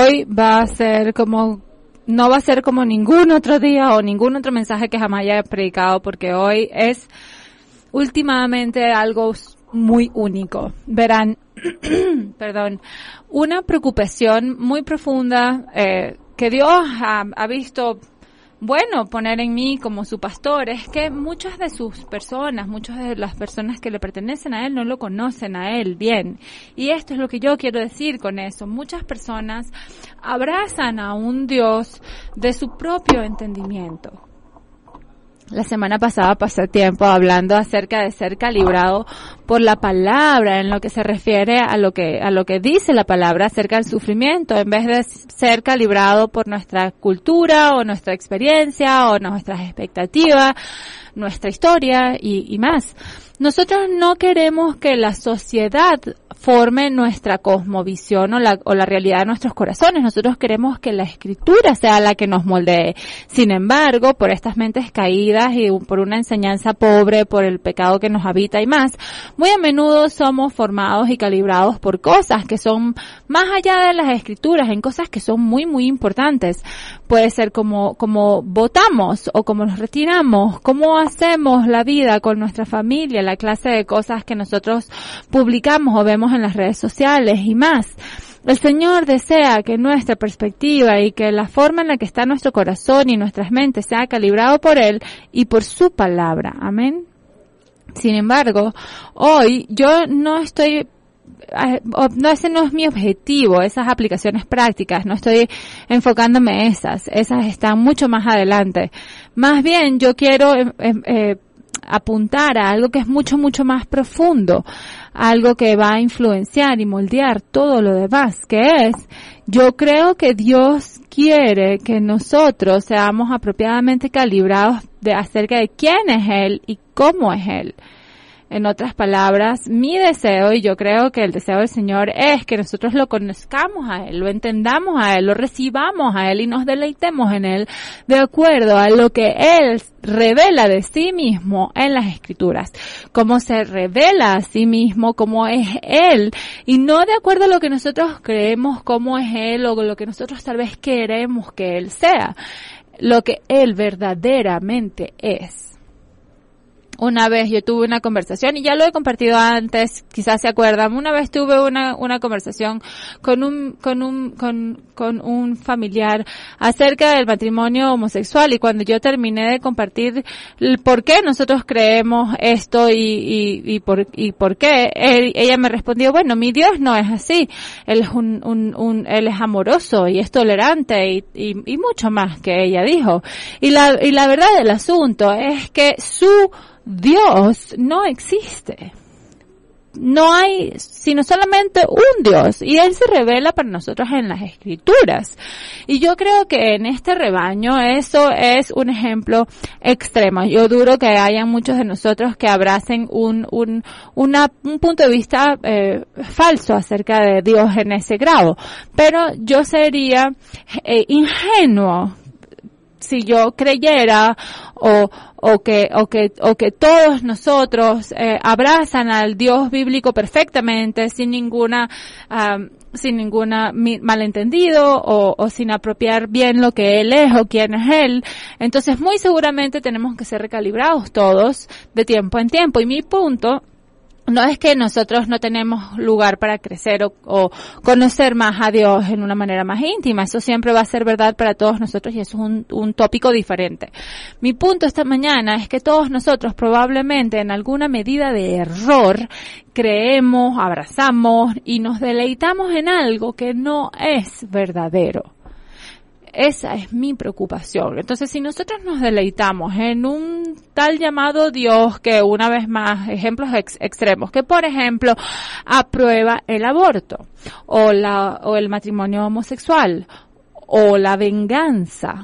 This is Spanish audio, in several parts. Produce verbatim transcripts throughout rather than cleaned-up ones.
hoy va a ser como, no va a ser como ningún otro día o ningún otro mensaje que jamás haya predicado, porque hoy es últimamente algo muy único. Verán, perdón, una preocupación muy profunda eh, que Dios ha, ha visto bueno poner en mí como su pastor, es que muchas de sus personas, muchas de las personas que le pertenecen a Él no lo conocen a Él bien. Y esto es lo que yo quiero decir con eso. Muchas personas abrazan a un Dios de su propio entendimiento. La semana pasada pasé tiempo hablando acerca de ser calibrado por la palabra, en lo que se refiere a lo que, a lo que dice la palabra acerca del sufrimiento, en vez de ser calibrado por nuestra cultura o nuestra experiencia o nuestras expectativas, nuestra historia y, y más. Nosotros no queremos que la sociedad forme nuestra cosmovisión o la, o la realidad de nuestros corazones. Nosotros queremos que la Escritura sea la que nos moldee. Sin embargo, por estas mentes caídas y por una enseñanza pobre, por el pecado que nos habita y más, muy a menudo somos formados y calibrados por cosas que son más allá de las Escrituras, en cosas que son muy, muy importantes. Puede ser como, como votamos o como nos retiramos, cómo hacemos la vida con nuestra familia, la clase de cosas que nosotros publicamos o vemos en las redes sociales y más. El Señor desea que nuestra perspectiva y que la forma en la que está nuestro corazón y nuestras mentes sea calibrado por Él y por su palabra. Amén. Sin embargo, hoy yo no estoy no, ese no es mi objetivo, esas aplicaciones prácticas, no estoy enfocándome en esas, esas están mucho más adelante. Más bien, yo quiero eh, eh, apuntar a algo que es mucho, mucho más profundo, algo que va a influenciar y moldear todo lo demás, que es, yo creo que Dios quiere que nosotros seamos apropiadamente calibrados de acerca de quién es Él y cómo es Él. En otras palabras, mi deseo, y yo creo que el deseo del Señor es que nosotros lo conozcamos a Él, lo entendamos a Él, lo recibamos a Él y nos deleitemos en Él de acuerdo a lo que Él revela de sí mismo en las Escrituras. Cómo se revela a sí mismo, cómo es Él, y no de acuerdo a lo que nosotros creemos cómo es Él o lo que nosotros tal vez queremos que Él sea, lo que Él verdaderamente es. Una vez yo tuve una conversación, y ya lo he compartido antes, quizás se acuerdan, una vez tuve una, una conversación con un, con un, con, con un familiar acerca del matrimonio homosexual, y cuando yo terminé de compartir el por qué nosotros creemos esto y, y, y por, y por qué, él, ella me respondió, bueno, mi Dios no es así, Él es un, un, un, Él es amoroso y es tolerante y, y, y mucho más que ella dijo. Y la, y la verdad del asunto es que su Dios no existe. No hay sino solamente un Dios, y Él se revela para nosotros en las Escrituras. Y yo creo que en este rebaño eso es un ejemplo extremo. Yo duro que hayan muchos de nosotros que abracen un un una, un punto de vista eh, falso acerca de Dios en ese grado. Pero yo sería eh, ingenuo si yo creyera o o que o que o que todos nosotros eh, abrazan al Dios bíblico perfectamente sin ninguna um, sin ninguna mi, malentendido o, o sin apropiar bien lo que Él es o quién es Él. Entonces muy seguramente tenemos que ser recalibrados todos de tiempo en tiempo. Y mi punto no es que nosotros no tenemos lugar para crecer o, o conocer más a Dios en una manera más íntima. Eso siempre va a ser verdad para todos nosotros y eso es un, un tópico diferente. Mi punto esta mañana es que todos nosotros probablemente en alguna medida de error creemos, abrazamos y nos deleitamos en algo que no es verdadero. Esa es mi preocupación. Entonces, si nosotros nos deleitamos en un tal llamado Dios que, una vez más, ejemplos ex- extremos, que por ejemplo, aprueba el aborto, o la, o el matrimonio homosexual, o la venganza,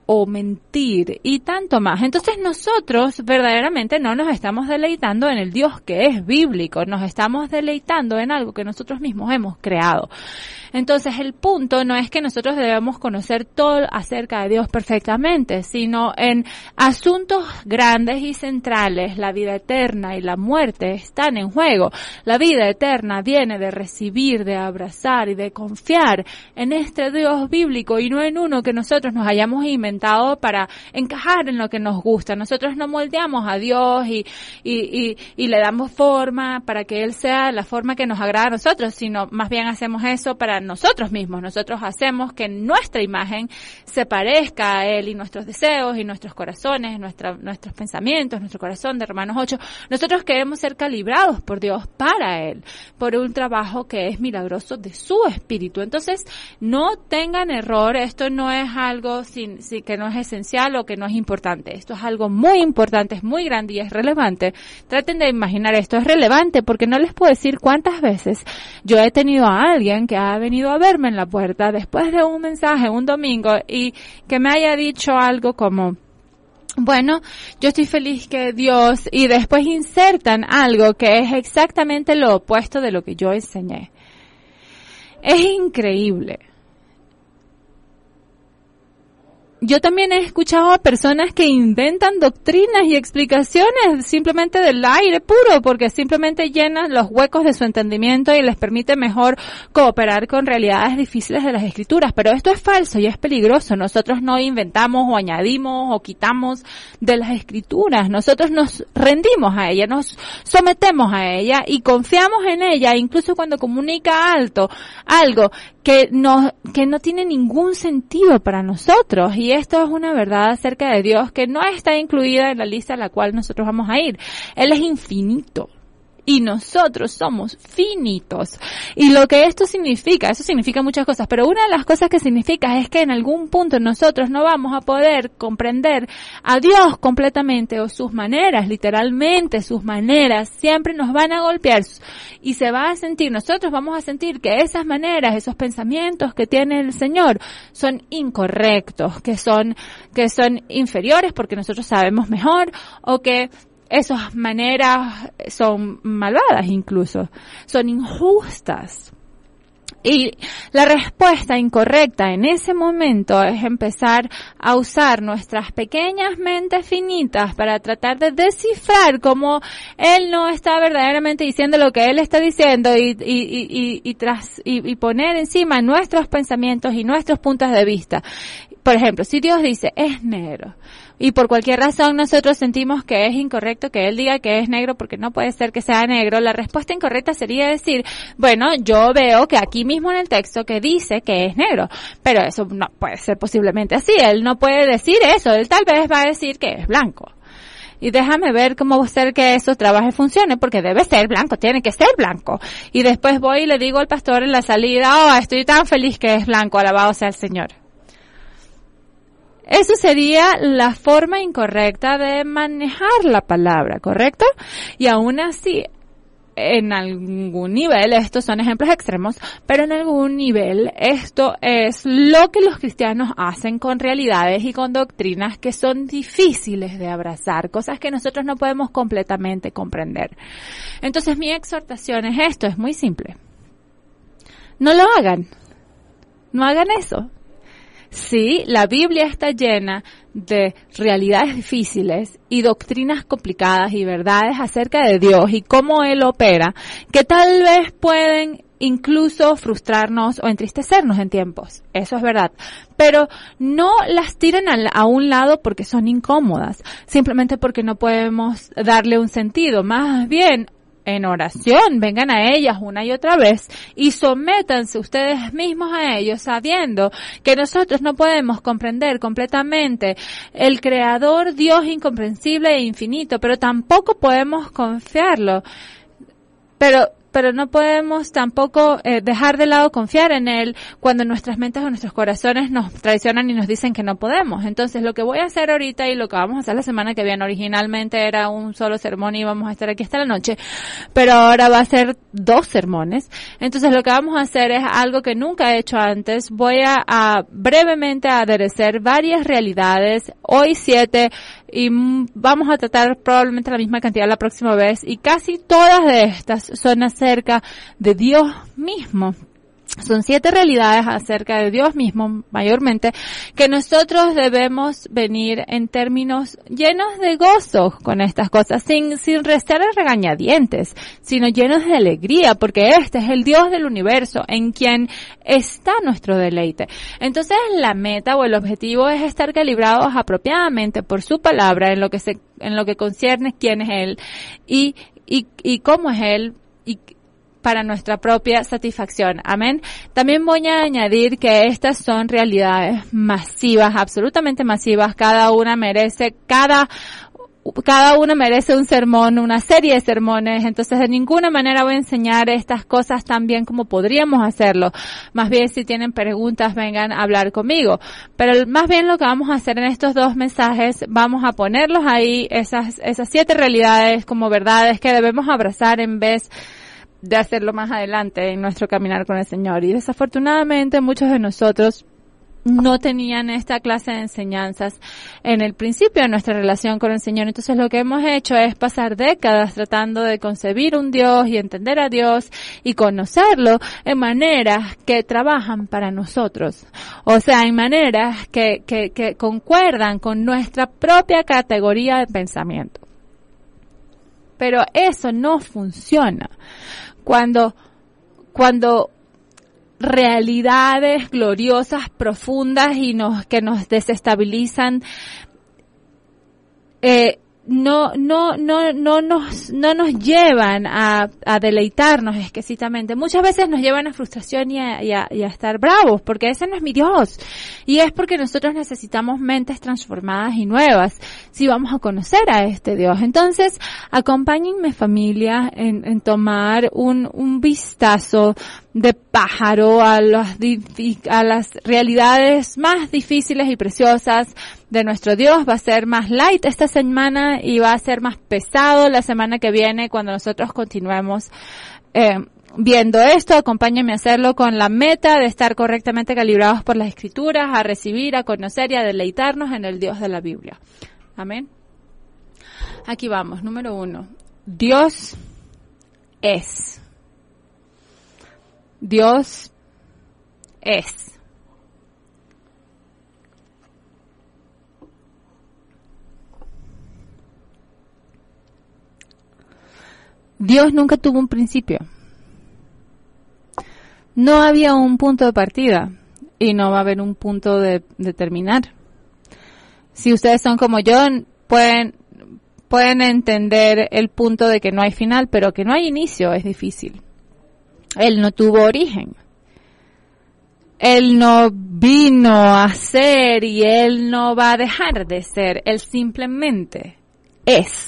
o mentir y tanto más. Entonces nosotros verdaderamente no nos estamos deleitando en el Dios que es bíblico, nos estamos deleitando en algo que nosotros mismos hemos creado. Entonces el punto no es que nosotros debemos conocer todo acerca de Dios perfectamente, sino en asuntos grandes y centrales. La vida eterna y la muerte están en juego. La vida eterna viene de recibir, de abrazar y de confiar en este Dios bíblico y no en uno que nosotros nos hayamos inventado para encajar en lo que nos gusta. Nosotros no moldeamos a Dios y, y, y, y le damos forma para que Él sea la forma que nos agrada a nosotros, sino más bien hacemos eso para nosotros mismos. Nosotros hacemos que nuestra imagen se parezca a Él y nuestros deseos y nuestros corazones, nuestra, nuestros pensamientos, nuestro corazón de Romanos ocho. Nosotros queremos ser calibrados por Dios para Él, por un trabajo que es milagroso de su espíritu. Entonces, no tengan error, esto no es algo sin, sin, que no es esencial o que no es importante. Esto es algo muy importante, es muy grande y es relevante. Traten de imaginar esto, es relevante porque no les puedo decir cuántas veces yo he tenido a alguien que ha venido a verme en la puerta después de un mensaje un domingo y que me haya dicho algo como: bueno, yo estoy feliz que Dios, y después insertan algo que es exactamente lo opuesto de lo que yo enseñé. Es increíble. Yo también he escuchado a personas que inventan doctrinas y explicaciones simplemente del aire puro, porque simplemente llenan los huecos de su entendimiento y les permite mejor cooperar con realidades difíciles de las Escrituras. Pero esto es falso y es peligroso. Nosotros no inventamos o añadimos o quitamos de las Escrituras. Nosotros nos rendimos a ella, nos sometemos a ella y confiamos en ella, incluso cuando comunica alto algo que no, que no tiene ningún sentido para nosotros. Y esto es una verdad acerca de Dios que no está incluida en la lista a la cual nosotros vamos a ir. Él es infinito. Y nosotros somos finitos. Y lo que esto significa, eso significa muchas cosas, pero una de las cosas que significa es que en algún punto nosotros no vamos a poder comprender a Dios completamente o sus maneras, literalmente sus maneras, siempre nos van a golpear y se va a sentir, nosotros vamos a sentir que esas maneras, esos pensamientos que tiene el Señor son incorrectos, que son, que son inferiores porque nosotros sabemos mejor o que esas maneras son malvadas incluso, son injustas. Y la respuesta incorrecta en ese momento es empezar a usar nuestras pequeñas mentes finitas para tratar de descifrar cómo Él no está verdaderamente diciendo lo que Él está diciendo y, y, y, y, y, tras, y, y poner encima nuestros pensamientos y nuestros puntos de vista. Por ejemplo, si Dios dice, es negro, y por cualquier razón nosotros sentimos que es incorrecto que Él diga que es negro porque no puede ser que sea negro, la respuesta incorrecta sería decir, bueno, yo veo que aquí mismo en el texto que dice que es negro, pero eso no puede ser posiblemente así, Él no puede decir eso, Él tal vez va a decir que es blanco. Y déjame ver cómo va a ser que eso trabaje y funcione, porque debe ser blanco, tiene que ser blanco. Y después voy y le digo al pastor en la salida, oh, estoy tan feliz que es blanco, alabado sea el Señor. Eso sería la forma incorrecta de manejar la palabra, ¿correcto? Y aún así, en algún nivel, estos son ejemplos extremos, pero en algún nivel esto es lo que los cristianos hacen con realidades y con doctrinas que son difíciles de abrazar, cosas que nosotros no podemos completamente comprender. Entonces mi exhortación es esto, es muy simple. No lo hagan. No hagan eso. Sí, la Biblia está llena de realidades difíciles y doctrinas complicadas y verdades acerca de Dios y cómo Él opera, que tal vez pueden incluso frustrarnos o entristecernos en tiempos. Eso es verdad. Pero no las tiren a, a un lado porque son incómodas, simplemente porque no podemos darle un sentido. Más bien, en oración, vengan a ellas una y otra vez y sométanse ustedes mismos a ellos sabiendo que nosotros no podemos comprender completamente el Creador, Dios incomprensible e infinito, pero tampoco podemos confiarlo. Pero pero no podemos tampoco eh, dejar de lado confiar en Él cuando nuestras mentes o nuestros corazones nos traicionan y nos dicen que no podemos. Entonces, lo que voy a hacer ahorita y lo que vamos a hacer la semana que viene, originalmente era un solo sermón y íbamos a estar aquí hasta la noche, pero ahora va a ser dos sermones. Entonces, lo que vamos a hacer es algo que nunca he hecho antes. Voy a, a brevemente aderecer varias realidades, hoy siete, y vamos a tratar probablemente la misma cantidad la próxima vez, y casi todas de estas son acerca de Dios mismo. Son siete realidades acerca de Dios mismo, mayormente, que nosotros debemos venir en términos llenos de gozo con estas cosas, sin, sin restar regañadientes, sino llenos de alegría, porque este es el Dios del universo, en quien está nuestro deleite. Entonces, la meta o el objetivo es estar calibrados apropiadamente por su palabra, en lo que se, en lo que concierne quién es Él, y, y, y cómo es Él, y para nuestra propia satisfacción. Amén. También voy a añadir que estas son realidades masivas, absolutamente masivas. Cada una merece, cada, cada una merece un sermón, una serie de sermones. Entonces, de ninguna manera voy a enseñar estas cosas tan bien como podríamos hacerlo. Más bien, si tienen preguntas, vengan a hablar conmigo. Pero más bien lo que vamos a hacer en estos dos mensajes, vamos a ponerlos ahí, esas, esas siete realidades como verdades que debemos abrazar en vez de hacerlo más adelante en nuestro caminar con el Señor. Y desafortunadamente muchos de nosotros no tenían esta clase de enseñanzas en el principio de nuestra relación con el Señor. Entonces lo que hemos hecho es pasar décadas tratando de concebir un Dios y entender a Dios y conocerlo en maneras que trabajan para nosotros. O sea, en maneras que, que, que concuerdan con nuestra propia categoría de pensamiento. Pero eso no funciona. Cuando, cuando realidades gloriosas, profundas y nos, que nos desestabilizan, eh, no, no, no, no nos, no nos llevan a, a deleitarnos exquisitamente. Muchas veces nos llevan a frustración y a, y a, y a estar bravos, porque ese no es mi Dios. Y es porque nosotros necesitamos mentes transformadas y nuevas, si vamos a conocer a este Dios. Entonces, acompáñenme, familia, en, en tomar un, un vistazo de pájaro a las, a las realidades más difíciles y preciosas de nuestro Dios. Va a ser más light esta semana y va a ser más pesado la semana que viene cuando nosotros continuemos eh, viendo esto. Acompáñenme a hacerlo con la meta de estar correctamente calibrados por las Escrituras, a recibir, a conocer y a deleitarnos en el Dios de la Biblia. Amén. Aquí vamos. Número uno. Dios es. Dios es. Dios nunca tuvo un principio. No había un punto de partida y no va a haber un punto de, de terminar. Si ustedes son como yo, pueden, pueden entender el punto de que no hay final, pero que no hay inicio es difícil. Él no tuvo origen. Él no vino a ser y Él no va a dejar de ser. Él simplemente es.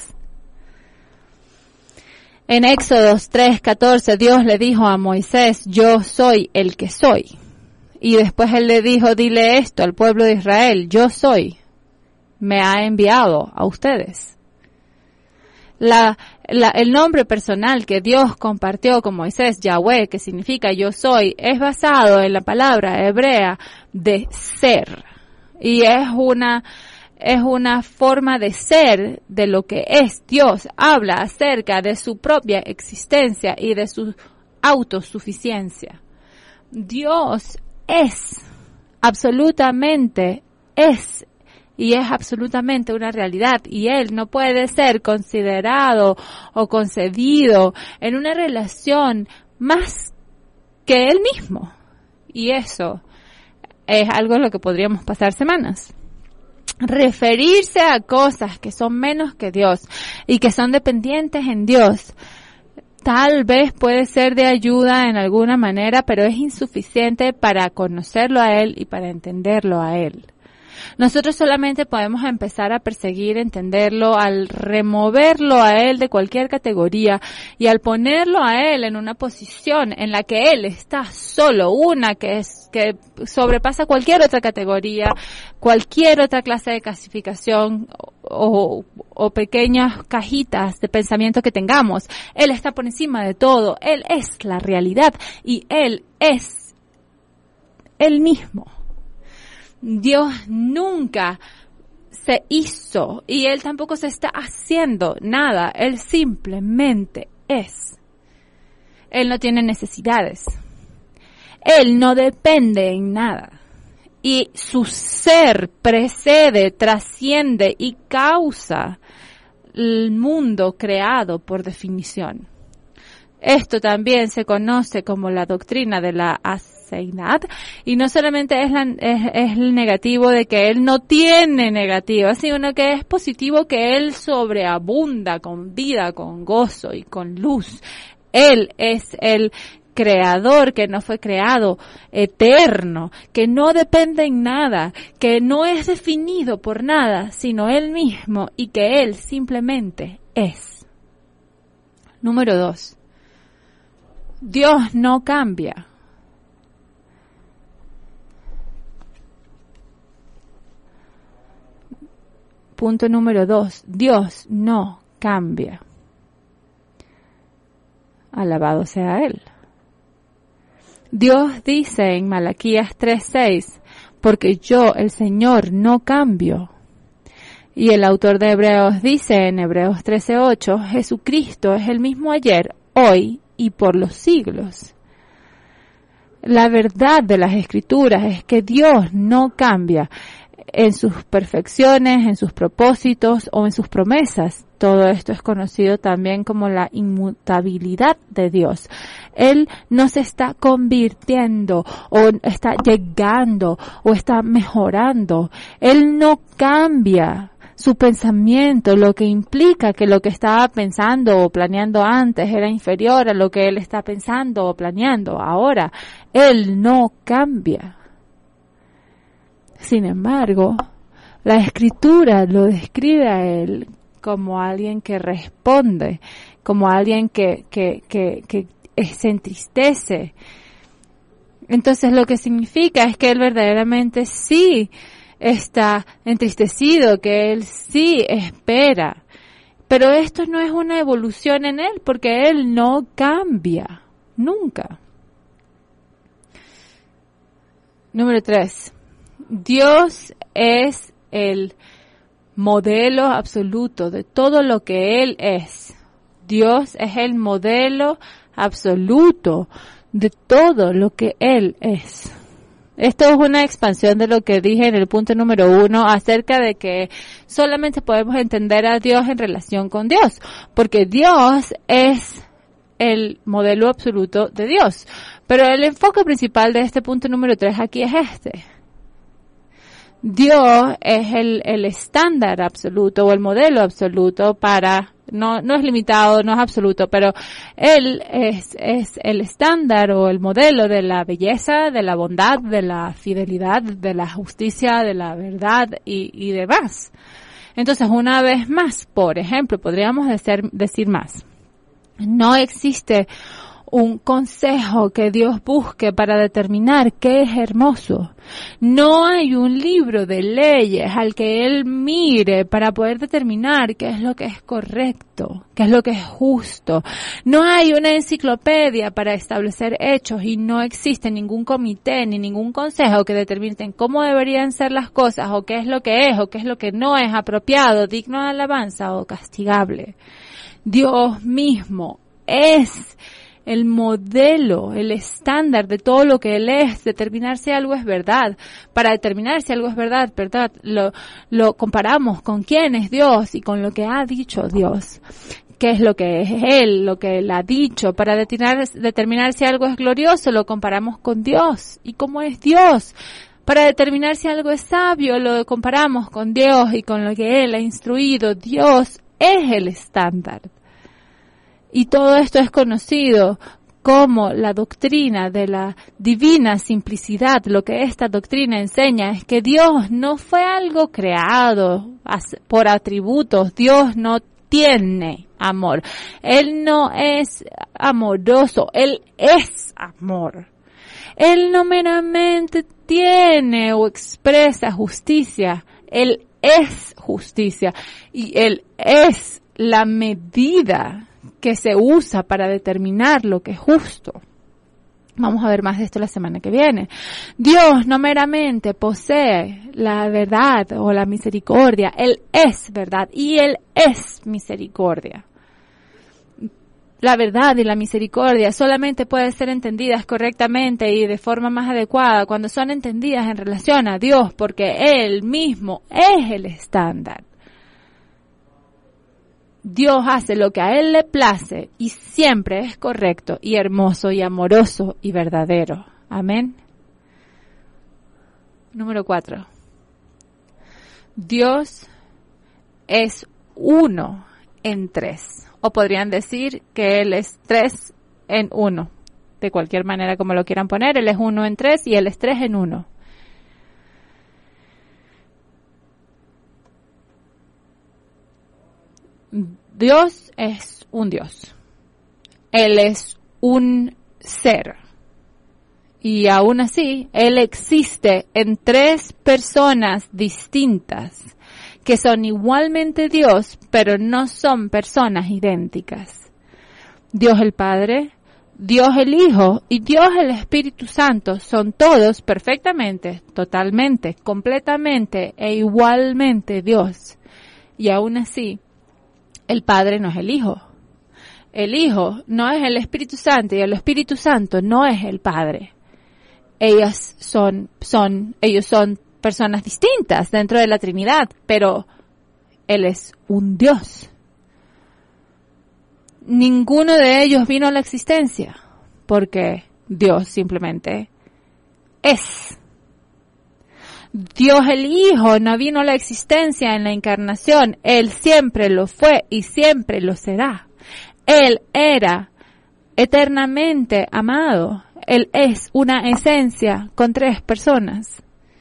En Éxodo tres catorce, Dios le dijo a Moisés, yo soy el que soy. Y después Él le dijo, dile esto al pueblo de Israel, yo soy. Me ha enviado a ustedes. La, la, el nombre personal que Dios compartió con Moisés, Yahweh, que significa yo soy, es basado en la palabra hebrea de ser. Y es una, es una forma de ser de lo que es Dios. Habla acerca de su propia existencia y de su autosuficiencia. Dios es, absolutamente es. Y es absolutamente una realidad. Y Él no puede ser considerado o concebido en una relación más que Él mismo. Y eso es algo en lo que podríamos pasar semanas. Referirse a cosas que son menos que Dios y que son dependientes en Dios, tal vez puede ser de ayuda en alguna manera, pero es insuficiente para conocerlo a Él y para entenderlo a Él. Nosotros solamente podemos empezar a perseguir, entenderlo, al removerlo a Él de cualquier categoría y al ponerlo a Él en una posición en la que Él está solo, una que es que sobrepasa cualquier otra categoría, cualquier otra clase de clasificación o, o pequeñas cajitas de pensamiento que tengamos. Él está por encima de todo. Él es la realidad y Él es Él mismo. Dios nunca se hizo y Él tampoco se está haciendo nada. Él simplemente es. Él no tiene necesidades. Él no depende en nada. Y su ser precede, trasciende y causa el mundo creado por definición. Esto también se conoce como la doctrina de la aceidad, y no solamente es, la, es, es el negativo de que Él no tiene negativa, sino que es positivo que Él sobreabunda con vida, con gozo y con luz. Él es el creador que no fue creado, eterno, que no depende en nada, que no es definido por nada, sino Él mismo, y que Él simplemente es. Número dos. Dios no cambia. Punto número dos. Dios no cambia. Alabado sea Él. Dios dice en Malaquías tres seis, porque yo, el Señor, no cambio. Y el autor de Hebreos dice en Hebreos trece ocho, Jesucristo es el mismo ayer, hoy y por los siglos. La verdad de las Escrituras es que Dios no cambia en sus perfecciones, en sus propósitos o en sus promesas. Todo esto es conocido también como la inmutabilidad de Dios. Él no se está convirtiendo o está llegando o está mejorando. Él no cambia su pensamiento, lo que implica que lo que estaba pensando o planeando antes era inferior a lo que él está pensando o planeando ahora. Él no cambia. Sin embargo, la Escritura lo describe a Él como alguien que responde, como alguien que, que, que, que se entristece. Entonces lo que significa es que Él verdaderamente sí está entristecido, que Él sí espera. Pero esto no es una evolución en Él, porque Él no cambia, nunca. Número tres. Dios es el modelo absoluto de todo lo que Él es. Dios es el modelo absoluto de todo lo que Él es. Esto es una expansión de lo que dije en el punto número uno acerca de que solamente podemos entender a Dios en relación con Dios, porque Dios es el modelo absoluto de Dios. Pero el enfoque principal de este punto número tres aquí es este. Dios es el, el estándar absoluto o el modelo absoluto para, no, no es limitado, no es absoluto, pero Él es, es el estándar o el modelo de la belleza, de la bondad, de la fidelidad, de la justicia, de la verdad y, y demás. Entonces, una vez más, por ejemplo, podríamos decir, decir más. No existe un consejo que Dios busque para determinar qué es hermoso. No hay un libro de leyes al que Él mire para poder determinar qué es lo que es correcto, qué es lo que es justo. No hay una enciclopedia para establecer hechos y no existe ningún comité ni ningún consejo que determinen cómo deberían ser las cosas o qué es lo que es o qué es lo que no es apropiado, digno de alabanza o castigable. Dios mismo es el modelo, el estándar de todo lo que Él es, determinar si algo es verdad. Para determinar si algo es verdad, verdad, lo, lo comparamos con quién es Dios y con lo que ha dicho Dios. ¿Qué es lo que es Él, lo que Él ha dicho? Para determinar, determinar si algo es glorioso, lo comparamos con Dios y cómo es Dios. Para determinar si algo es sabio, lo comparamos con Dios y con lo que Él ha instruido. Dios es el estándar. Y todo esto es conocido cómo la doctrina de la divina simplicidad, lo que esta doctrina enseña es que Dios no fue algo creado por atributos. Dios no tiene amor. Él no es amoroso. Él es amor. Él no meramente tiene o expresa justicia. Él es justicia. Y Él es la medida que se usa para determinar lo que es justo. Vamos a ver más de esto la semana que viene. Dios no meramente posee la verdad o la misericordia. Él es verdad y Él es misericordia. La verdad y la misericordia solamente pueden ser entendidas correctamente y de forma más adecuada cuando son entendidas en relación a Dios, porque Él mismo es el estándar. Dios hace lo que a Él le place y siempre es correcto y hermoso y amoroso y verdadero. Amén. Número cuatro. Dios es uno en tres. O podrían decir que Él es tres en uno. De cualquier manera como lo quieran poner, Él es uno en tres y Él es tres en uno. Dios es un Dios. Él es un ser. Y aún así, Él existe en tres personas distintas, que son igualmente Dios, pero no son personas idénticas. Dios el Padre, Dios el Hijo y Dios el Espíritu Santo son todos perfectamente, totalmente, completamente e igualmente Dios. Y aún así, el Padre no es el Hijo. El Hijo no es el Espíritu Santo y el Espíritu Santo no es el Padre. Ellas son, son, ellos son personas distintas dentro de la Trinidad, pero Él es un Dios. Ninguno de ellos vino a la existencia, porque Dios simplemente es. Dios el Hijo no vino a la existencia en la encarnación. Él siempre lo fue y siempre lo será. Él era eternamente amado. Él es una esencia con tres personas.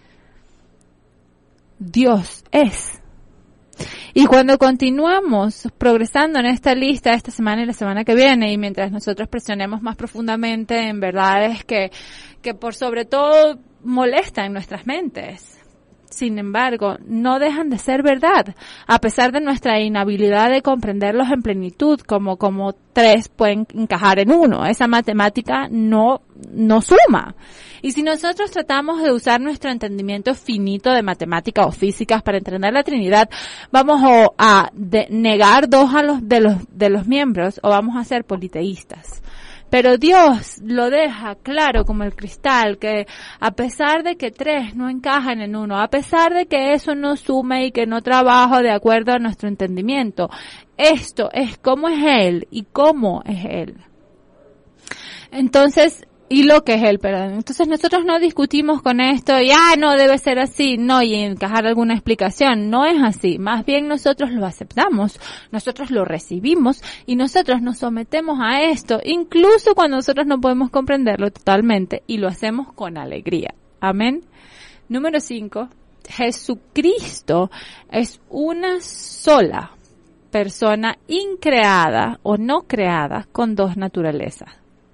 Dios es. Y cuando continuamos progresando en esta lista esta semana y la semana que viene, y mientras nosotros presionemos más profundamente en verdades que, que por sobre todo molestan nuestras mentes, sin embargo, no dejan de ser verdad, a pesar de nuestra inhabilidad de comprenderlos en plenitud, como, como tres pueden encajar en uno. Esa matemática no, no suma. Y si nosotros tratamos de usar nuestro entendimiento finito de matemática o físicas para entender la Trinidad, vamos o a de negar dos a los, de los, de los miembros, o vamos a ser politeístas. Pero Dios lo deja claro como el cristal, que a pesar de que tres no encajan en uno, a pesar de que eso no sume y que no trabaja de acuerdo a nuestro entendimiento, esto es cómo es Él y cómo es Él. Entonces, y lo que es Él, perdón. Entonces nosotros no discutimos con esto y, ah, no, debe ser así, no, y encajar alguna explicación. No es así. Más bien nosotros lo aceptamos, nosotros lo recibimos y nosotros nos sometemos a esto, incluso cuando nosotros no podemos comprenderlo totalmente, y lo hacemos con alegría. Amén. Número cinco. Jesucristo es una sola persona increada o no creada con dos naturalezas.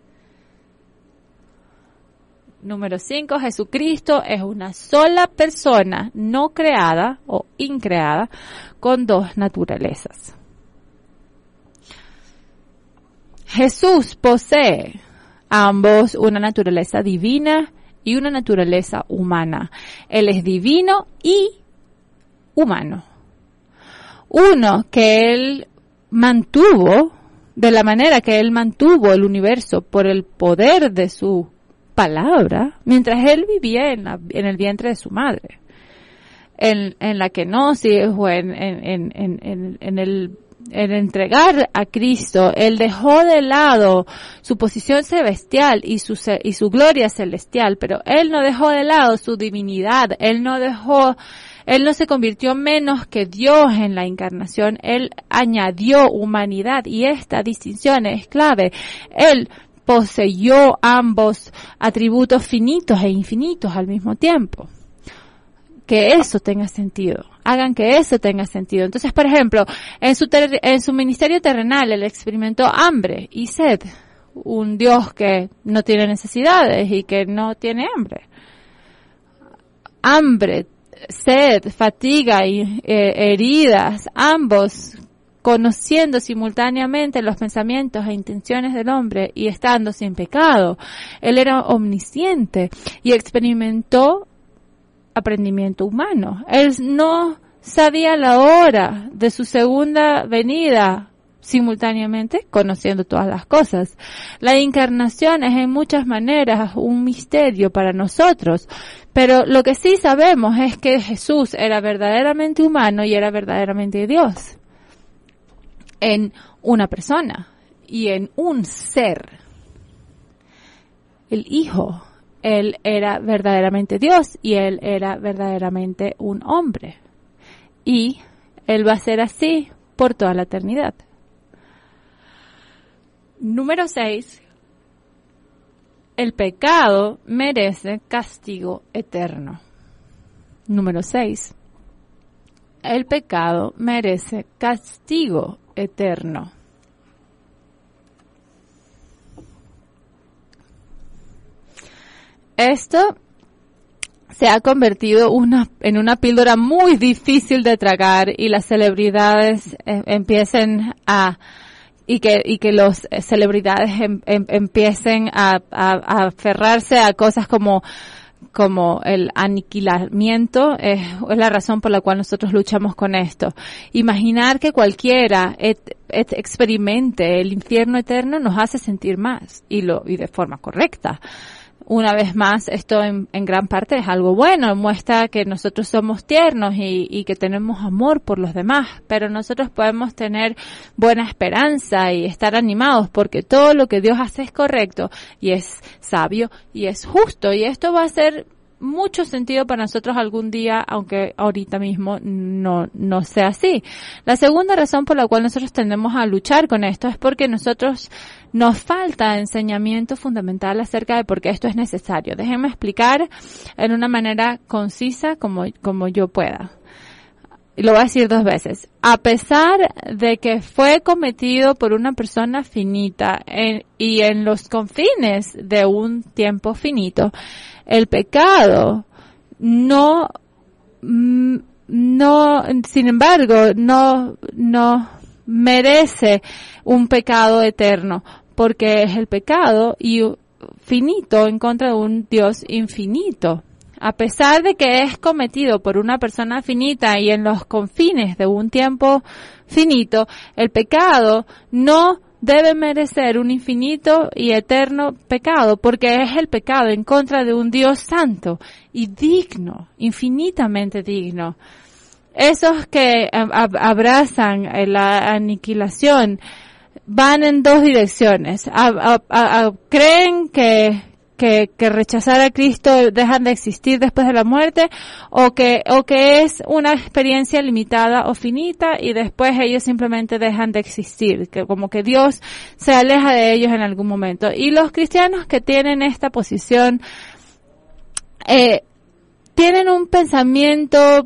Número cinco, Jesucristo es una sola persona no creada o increada con dos naturalezas. Jesús posee ambos una naturaleza divina y una naturaleza humana. Él es divino y humano. Uno que Él mantuvo de la manera que Él mantuvo el universo por el poder de su palabra, mientras Él vivía en, la, en el vientre de su madre, en, en la kenosis o en, en, en, en, en el en entregar a Cristo. Él dejó de lado su posición celestial y su y su gloria celestial, pero Él no dejó de lado su divinidad. Él no dejó Él no se convirtió menos que Dios en la encarnación. Él añadió humanidad y esta distinción es clave. Él poseyó ambos atributos finitos e infinitos al mismo tiempo. Que eso tenga sentido. Hagan que eso tenga sentido. Entonces, por ejemplo, en su, ter- en su ministerio terrenal, él experimentó hambre y sed. Un Dios que no tiene necesidades y que no tiene hambre. Hambre, sed, fatiga y eh, heridas, ambos conociendo simultáneamente los pensamientos e intenciones del hombre y estando sin pecado. Él era omnisciente y experimentó aprendimiento humano. Él no sabía la hora de su segunda venida simultáneamente, conociendo todas las cosas. La encarnación es en muchas maneras un misterio para nosotros, pero lo que sí sabemos es que Jesús era verdaderamente humano y era verdaderamente Dios en una persona y en un ser. El Hijo, Él era verdaderamente Dios y Él era verdaderamente un hombre. Y Él va a ser así por toda la eternidad. Número seis. El pecado merece castigo eterno. Número seis. El pecado merece castigo eterno. Esto se ha convertido una, en una píldora muy difícil de tragar y las celebridades eh, empiecen a y que y que los eh, celebridades em, em, empiecen a, a, a aferrarse a cosas como como el aniquilamiento, eh, es la razón por la cual nosotros luchamos con esto. Imaginar que cualquiera et, et experimente el infierno eterno nos hace sentir más y lo y de forma correcta. Una vez más, esto en, en gran parte es algo bueno, muestra que nosotros somos tiernos y, y que tenemos amor por los demás, pero nosotros podemos tener buena esperanza y estar animados porque todo lo que Dios hace es correcto y es sabio y es justo, y esto va a hacer mucho sentido para nosotros algún día, aunque ahorita mismo no, no sea así. La segunda razón por la cual nosotros tendemos a luchar con esto es porque nosotros nos falta enseñamiento fundamental acerca de por qué esto es necesario. Déjenme explicar en una manera concisa como, como yo pueda. Y lo voy a decir dos veces. A pesar de que fue cometido por una persona finita en, y en los confines de un tiempo finito, el pecado no, no, sin embargo, no, no merece un pecado eterno, porque es el pecado y finito en contra de un Dios infinito. A pesar de que es cometido por una persona finita y en los confines de un tiempo finito, el pecado no debe merecer un infinito y eterno pecado, porque es el pecado en contra de un Dios santo y digno, infinitamente digno. Esos que ab- abrazan la aniquilación van en dos direcciones. A, a, a, a, creen que Que, que rechazar a Cristo dejan de existir después de la muerte, o que, o que es una experiencia limitada o finita y después ellos simplemente dejan de existir, que como que Dios se aleja de ellos en algún momento. Y los cristianos que tienen esta posición, eh, tienen un pensamiento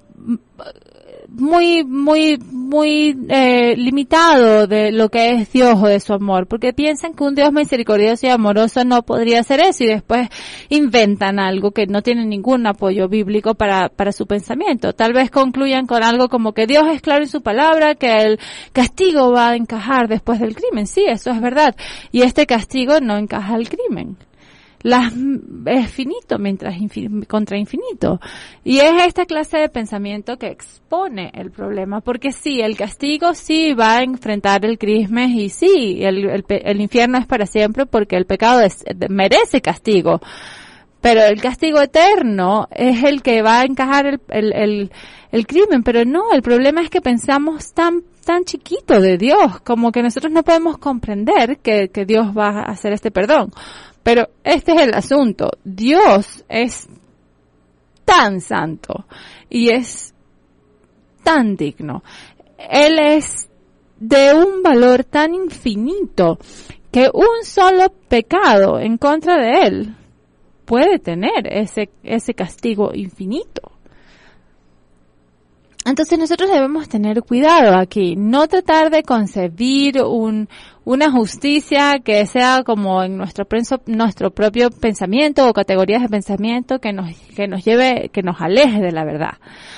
muy, muy, muy eh, limitado de lo que es Dios o de su amor, porque piensan que un Dios misericordioso y amoroso no podría hacer eso y después inventan algo que no tiene ningún apoyo bíblico para, para su pensamiento. Tal vez concluyan con algo como que Dios es claro en su palabra, que el castigo va a encajar después del crimen. Sí, eso es verdad. Y este castigo no encaja al crimen. Las, es finito mientras infin, contra infinito. Y es esta clase de pensamiento que expone el problema, porque sí, el castigo sí va a enfrentar el crismes y sí, el, el, el infierno es para siempre porque el pecado es, merece castigo. Pero el castigo eterno es el que va a encajar el, el, el, el crimen. Pero no, el problema es que pensamos tan tan chiquito de Dios, como que nosotros no podemos comprender que, que Dios va a hacer este perdón. Pero este es el asunto. Dios es tan santo y es tan digno. Él es de un valor tan infinito que un solo pecado en contra de Él puede tener ese, ese castigo infinito. Entonces nosotros debemos tener cuidado aquí, no tratar de concebir un, una justicia que sea como en nuestro, nuestro propio pensamiento o categorías de pensamiento que nos, que nos lleve, que nos aleje de la verdad.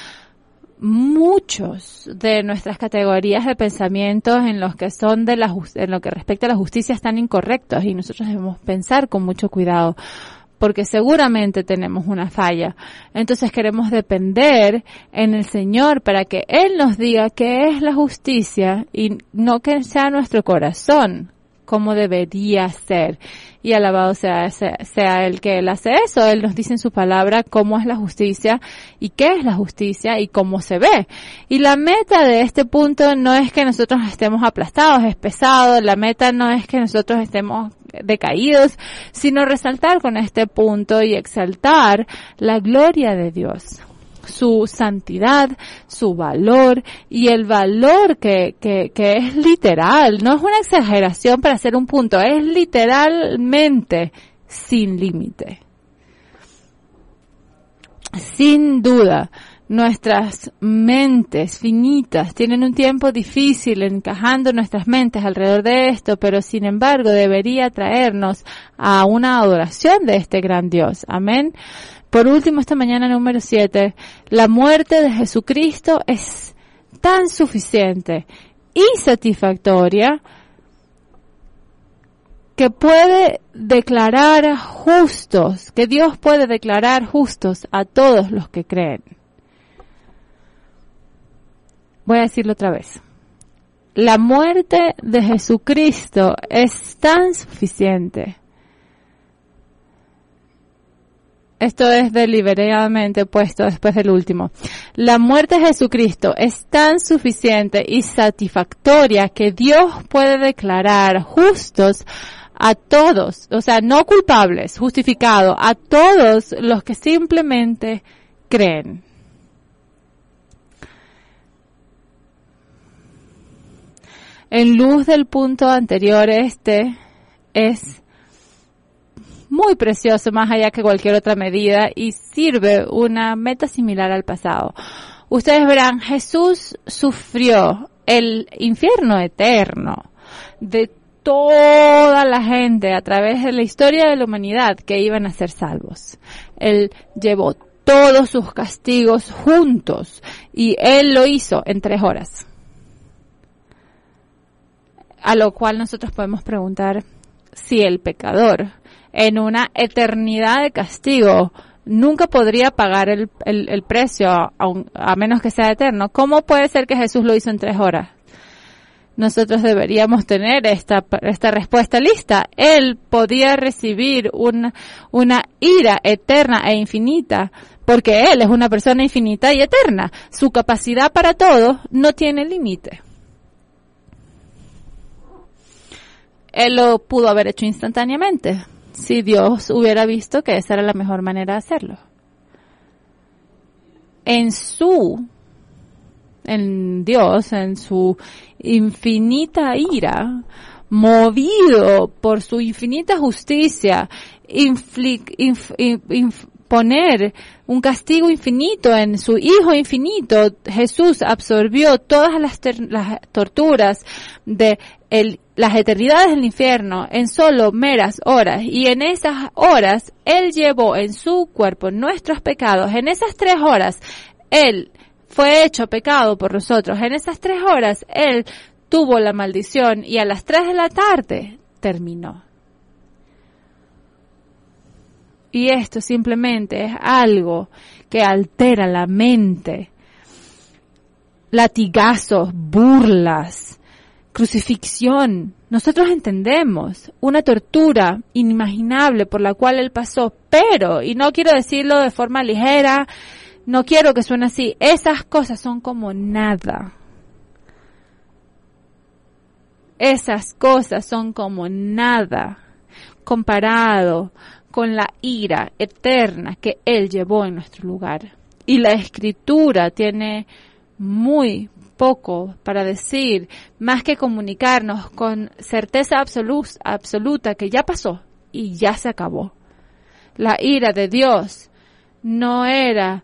Muchos de nuestras categorías de pensamientos en los que son de la, en lo que respecta a la justicia están incorrectos y nosotros debemos pensar con mucho cuidado, porque seguramente tenemos una falla. Entonces queremos depender en el Señor para que Él nos diga qué es la justicia y no que sea nuestro corazón como debería ser. Y alabado sea, sea el que Él hace eso. Él nos dice en su palabra cómo es la justicia y qué es la justicia y cómo se ve. Y la meta de este punto no es que nosotros estemos aplastados, es pesado. La meta no es que nosotros estemos decaídos, sino resaltar con este punto y exaltar la gloria de Dios, su santidad, su valor y el valor que, que, que es literal, no es una exageración para hacer un punto, es literalmente sin límite. Sin duda, nuestras mentes finitas tienen un tiempo difícil encajando nuestras mentes alrededor de esto, pero sin embargo debería traernos a una adoración de este gran Dios. Amén. Por último, esta mañana número siete, la muerte de Jesucristo es tan suficiente y satisfactoria que puede declarar justos, que Dios puede declarar justos a todos los que creen. Voy a decirlo otra vez. La muerte de Jesucristo es tan suficiente. Esto es deliberadamente puesto después del último. La muerte de Jesucristo es tan suficiente y satisfactoria que Dios puede declarar justos a todos, o sea, no culpables, justificados, a todos los que simplemente creen. En luz del punto anterior, este es muy precioso, más allá que cualquier otra medida, y sirve una meta similar al pasado. Ustedes verán, Jesús sufrió el infierno eterno de toda la gente a través de la historia de la humanidad que iban a ser salvos. Él llevó todos sus castigos juntos y Él lo hizo en tres horas. A lo cual nosotros podemos preguntar si el pecador en una eternidad de castigo nunca podría pagar el, el, el precio a, a menos que sea eterno. ¿Cómo puede ser que Jesús lo hizo en tres horas? Nosotros deberíamos tener esta, esta respuesta lista. Él podía recibir una, una ira eterna e infinita porque Él es una persona infinita y eterna. Su capacidad para todo no tiene límite. Él lo pudo haber hecho instantáneamente, si Dios hubiera visto que esa era la mejor manera de hacerlo. En su, en Dios, en su infinita ira, movido por su infinita justicia, inflic, inf, inf, inf, poner un castigo infinito en su Hijo infinito, Jesús absorbió todas las, ter, las torturas de el, las eternidades del infierno en solo meras horas, y en esas horas Él llevó en su cuerpo nuestros pecados. En esas tres horas Él fue hecho pecado por nosotros. En esas tres horas Él tuvo la maldición y a las tres de la tarde terminó. Y esto simplemente es algo que altera la mente. Latigazos, burlas, crucifixión. Nosotros entendemos una tortura inimaginable por la cual Él pasó, pero, y no quiero decirlo de forma ligera, no quiero que suene así, esas cosas son como nada. Esas cosas son como nada comparado con la ira eterna que Él llevó en nuestro lugar. Y la Escritura tiene muy poco para decir, más que comunicarnos con certeza absoluta, absoluta que ya pasó y ya se acabó. La ira de Dios no era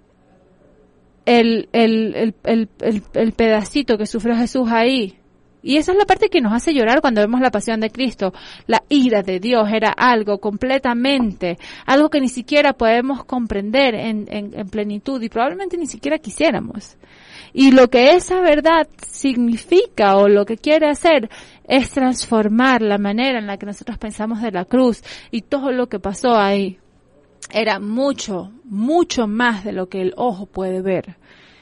el, el, el, el, el, el pedacito que sufrió Jesús ahí. Y esa es la parte que nos hace llorar cuando vemos la pasión de Cristo. La ira de Dios era algo completamente, algo que ni siquiera podemos comprender en, en, en plenitud y probablemente ni siquiera quisiéramos. Y lo que esa verdad significa o lo que quiere hacer es transformar la manera en la que nosotros pensamos de la cruz y todo lo que pasó ahí. Era mucho, mucho más de lo que el ojo puede ver.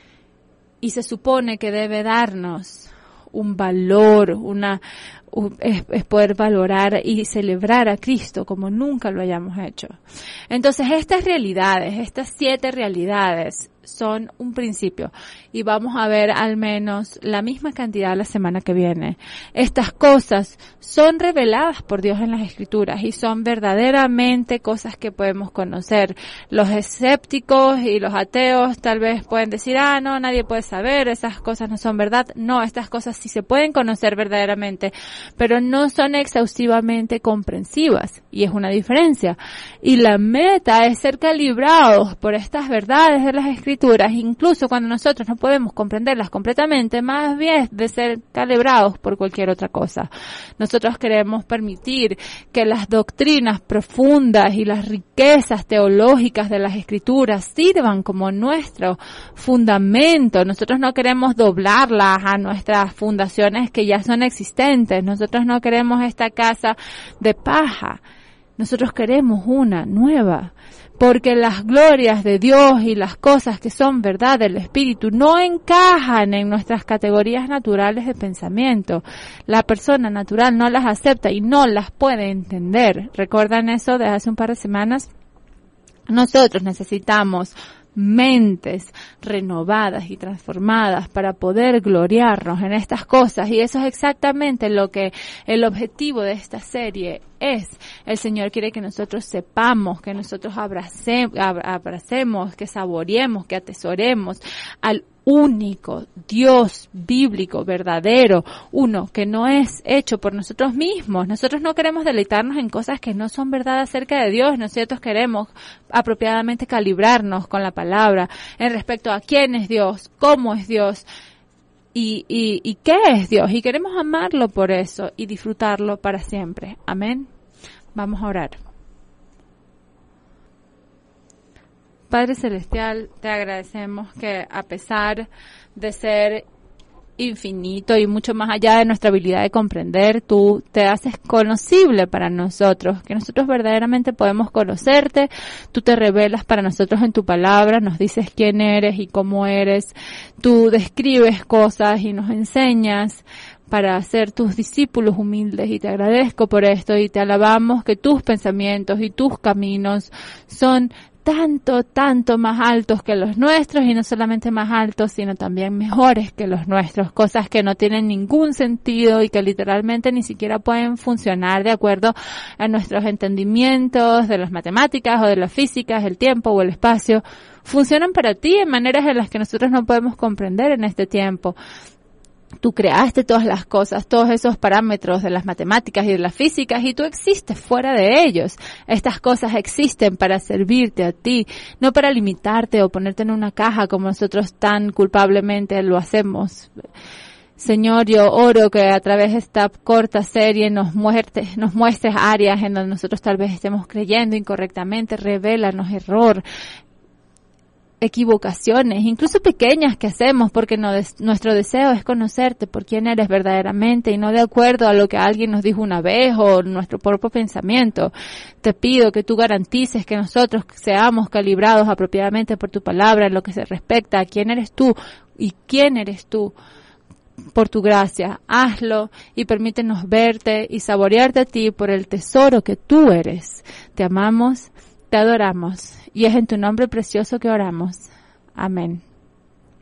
Y se supone que debe darnos un valor, una un, es, es poder valorar y celebrar a Cristo como nunca lo hayamos hecho. Entonces, estas realidades, estas siete realidades son un principio y vamos a ver al menos la misma cantidad la semana que viene. Estas cosas son reveladas por Dios en las Escrituras y son verdaderamente cosas que podemos conocer. Los escépticos y los ateos tal vez pueden decir, ah, no, nadie puede saber, esas cosas no son verdad. No, estas cosas sí se pueden conocer verdaderamente, pero no son exhaustivamente comprensivas y es una diferencia. Y la meta es ser calibrados por estas verdades de las Escrituras, incluso cuando nosotros no podemos comprenderlas completamente, más bien de ser calibrados por cualquier otra cosa. Nosotros queremos permitir que las doctrinas profundas y las riquezas teológicas de las Escrituras sirvan como nuestro fundamento. Nosotros no queremos doblarlas a nuestras fundaciones que ya son existentes. Nosotros no queremos esta casa de paja. Nosotros queremos una nueva, porque las glorias de Dios y las cosas que son verdad del Espíritu no encajan en nuestras categorías naturales de pensamiento. La persona natural no las acepta y no las puede entender. ¿Recuerdan eso de hace un par de semanas? Nosotros necesitamos mentes renovadas y transformadas para poder gloriarnos en estas cosas, y eso es exactamente lo que el objetivo de esta serie es. El Señor quiere que nosotros sepamos, que nosotros abracemos, abracemos, que saboreemos, que atesoremos al único Dios bíblico, verdadero, uno que no es hecho por nosotros mismos. Nosotros no queremos deleitarnos en cosas que no son verdad acerca de Dios. Nosotros queremos apropiadamente calibrarnos con la palabra en respecto a quién es Dios, cómo es Dios y, y, y qué es Dios. Y queremos amarlo por eso y disfrutarlo para siempre. Amén. Vamos a orar. Padre Celestial, te agradecemos que a pesar de ser infinito y mucho más allá de nuestra habilidad de comprender, tú te haces conocible para nosotros, que nosotros verdaderamente podemos conocerte, tú te revelas para nosotros en tu palabra, nos dices quién eres y cómo eres, tú describes cosas y nos enseñas para ser tus discípulos humildes, y te agradezco por esto y te alabamos que tus pensamientos y tus caminos son tanto, tanto más altos que los nuestros, y no solamente más altos, sino también mejores que los nuestros, cosas que no tienen ningún sentido y que literalmente ni siquiera pueden funcionar de acuerdo a nuestros entendimientos de las matemáticas o de las físicas, el tiempo o el espacio, funcionan para ti en maneras en las que nosotros no podemos comprender en este tiempo. Tú creaste todas las cosas, todos esos parámetros de las matemáticas y de las físicas, y tú existes fuera de ellos. Estas cosas existen para servirte a ti, no para limitarte o ponerte en una caja como nosotros tan culpablemente lo hacemos. Señor, yo oro que a través de esta corta serie nos muestres, nos muestres áreas en donde nosotros tal vez estemos creyendo incorrectamente, revélanos error, equivocaciones, incluso pequeñas que hacemos, porque no des, nuestro deseo es conocerte por quién eres verdaderamente y no de acuerdo a lo que alguien nos dijo una vez o nuestro propio pensamiento. Te pido que tú garantices que nosotros seamos calibrados apropiadamente por tu palabra en lo que se respecta a quién eres tú y quién eres tú. Por tu gracia, hazlo y permítenos verte y saborearte a ti por el tesoro que tú eres. Te amamos, te adoramos, y es en tu nombre precioso que oramos. Amén.